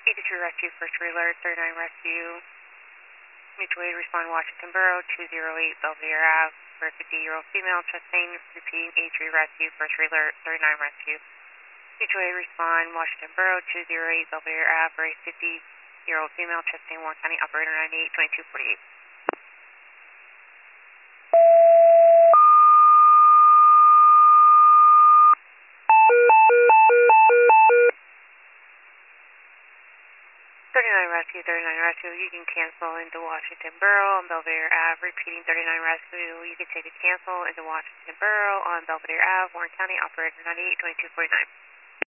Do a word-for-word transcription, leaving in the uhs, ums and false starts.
eighty-three Rescue, First Alert, thirty-nine Rescue, mutual aid respond Washington Borough, two oh eight Belvedere Ave, for a fifty-year-old female, chest pain, repeating eighty-three Rescue, First Alert, thirty-nine Rescue, mutual aid respond Washington Borough, two oh eight Belvedere Ave, for a fifty-year-old female, chest pain, Warren County, operator ninety-eight twenty-two forty-eight. thirty-nine Rescue, thirty-nine Rescue, you can cancel into Washington Borough on Belvedere Ave, repeating thirty-nine Rescue, you can take a cancel into Washington Borough on Belvedere Ave, Warren County, operator ninety-eight twenty-two forty-nine.